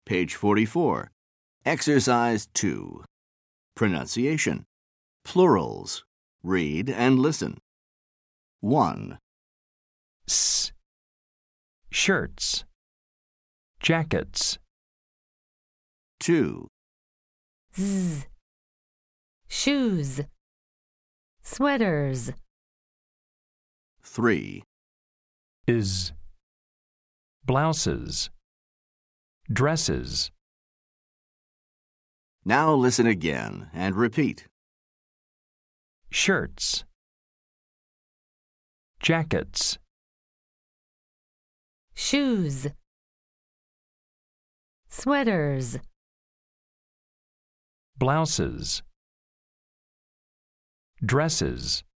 Page 44. Exercise 2. Pronunciation. Plurals. Read and listen. 1, S. Shirts. Jackets. 2, Z. Shoes. Sweaters. 3, Is. Blouses. Dresses. Now listen again and repeat. Shirts. Jackets. Shoes. Sweaters. Blouses. Dresses.